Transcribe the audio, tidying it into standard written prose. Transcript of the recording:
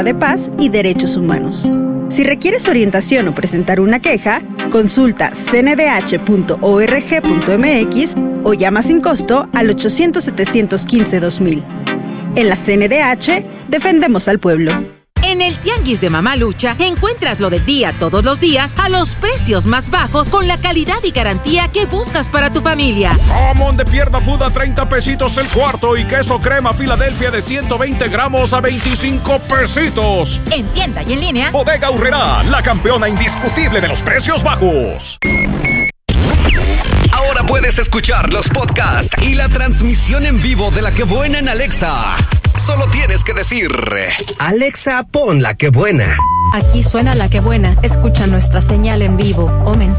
de Paz y Derechos Humanos. Si requieres orientación o presentar una queja, consulta cndh.org.mx o llama sin costo al 800-715-2000. En la CNDH, defendemos al pueblo. En el Tianguis de Mamá Lucha encuentras lo del día todos los días a los precios más bajos con la calidad y garantía que buscas para tu familia. Jamón de pierna aguda 30 pesitos el cuarto y queso crema Filadelfia de 120 gramos a 25 pesitos. En tienda y en línea. Bodega Aurrerá, la campeona indiscutible de los precios bajos. Ahora puedes escuchar los podcasts y la transmisión en vivo de La Que Buena en Alexa. Solo tienes que decir: Alexa, pon La Que Buena. Aquí suena La Que Buena. Escucha nuestra señal en vivo o mensaje